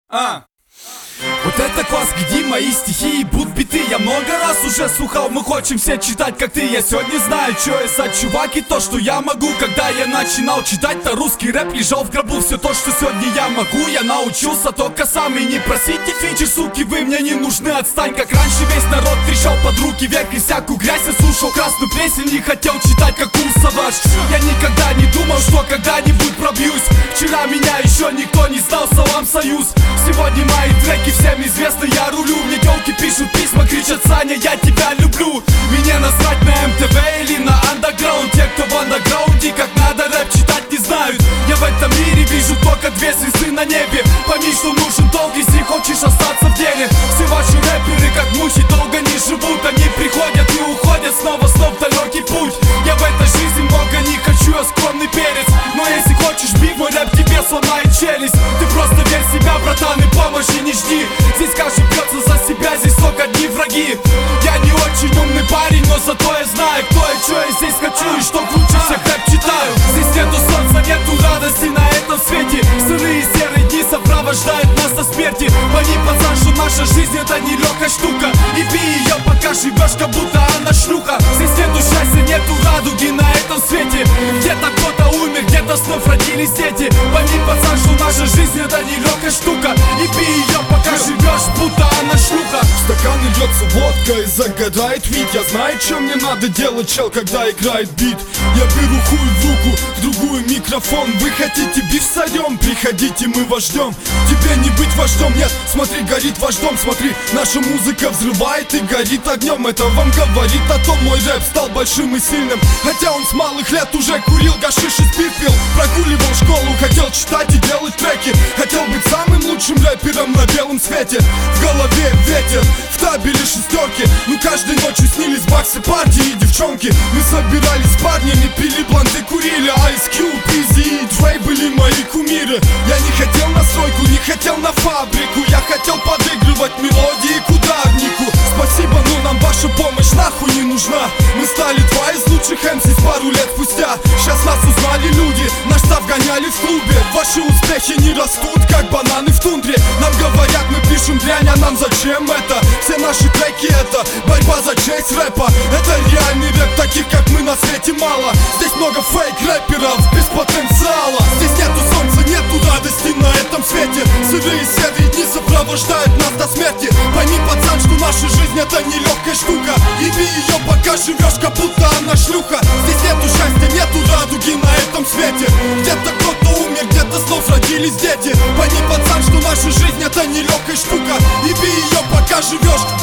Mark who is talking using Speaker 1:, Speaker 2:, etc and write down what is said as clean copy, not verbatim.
Speaker 1: Вот это класс, где мои стихи и будут биты. Я много раз уже слухал, мы хотим все читать как ты. Я сегодня знаю, что я за чувак и то, что я могу. Когда я начинал читать-то русский рэп, лежал в гробу. Все то, что сегодня я могу, я научился только сам. И не просите фичи, суки, вы мне не нужны. Отстань, как раньше весь народ трещал под руки вверх и всякую грязь. Я слушал красную песню, не хотел читать как Кул-Саваш. Я никогда не думал, что когда-нибудь пробьюсь. Вчера меня еще никто не знал, салам союз. Сегодня мои треки всем известны, я рулю. Мне тёлки пишут письма, кричат: Саня, я тебя люблю. Мне насрать на МТВ или на андеграунд. Те, кто в андеграунде, как надо рэп читать, не знают. Я в этом мире вижу только две звезды на небе. Пойми, что нужен долг, если хочешь остаться в деле. Все ваши рэперы, как мухи, долго не живут. Они приходят и уходят снова в далекий путь. Я в этой жизни много не хочу, я скромный перец. Но если хочешь бить мой рэп, тебе сломает челюсть. Ты просто верь в себя, братан, и помощи не жди. Здесь каждый бьется за себя, здесь только одни враги. Я не очень умный парень, но зато я знаю, кто и что я здесь хочу и что круче всех рэп читаю. Здесь нету солнца, нету радости на этом свете. Сырые серые дни сопровождают нас до смерти. Пойми, пацан, что наша жизнь это не легкая штука. И пей ее, пока живешь, как будто она шлюха. Здесь нету счастья, нету радуги на этом свете. Где-то кто-то умер, где-то снов родились дети. Пойми, пацан, что наша жизнь это не легкая штука. И пей ее, пока живешь, будто она шлюха.
Speaker 2: В стакан льется водка и загорает вид. Я знаю, что мне надо делать, чел, когда играет бит. Я беру хуй в руку, в другую микрофон. Вы хотите биф сорем? Приходите, мы вас ждем. Тебе не быть вождем, нет, смотри, горит ваш дом. Смотри, наша музыка взрывает и горит огнем. Это вам говорит о том, мой рэп стал большим и сильным. Хотя он с малых лет уже курил гашиш и спирт пил. Прогуливал школу, хотел читать и делать треки. Хотел быть самым лучшим рэпером на белом свете. В голове ветер, в табеле шестерки. Ну каждой ночью снились баксы, партии и девчонки. Мы собирались с парнями, пили бланты, курили. Ice Cube, Easy и Dre были мои кумиры. Я не хотел на стройку, не хотел на фабрику. Я хотел подыгрывать мелодии к ударнику. Спасибо, но нам ваша помощь нахуй не нужна. Мы стали два из лучших МС пару лет спустя. Сейчас нас узнали люди, наш став гоняли в клубе. Ваши успехи не растут, как бананы в тундре. Нам говорят, мы пишем дрянь, а нам зачем это? Все наши треки это борьба за честь рэпа. Это реальный рэп, таких как мы на свете мало. Здесь много фейк-рэперов без потенциала. Здесь нету солнца, нету радости на этом свете. Сырые серые дни сопровождают нас до смерти. Пойми, пацан, что наша жизнь это не легкая штука. И бей ее, пока живешь, как будто она шлюха. Здесь нету счастья, нету радуги на этом свете. Где-то кто-то умер, где-то снов родились дети. Пойми, пацан, что наша жизнь это не легкая штука. И бей ее, пока живешь,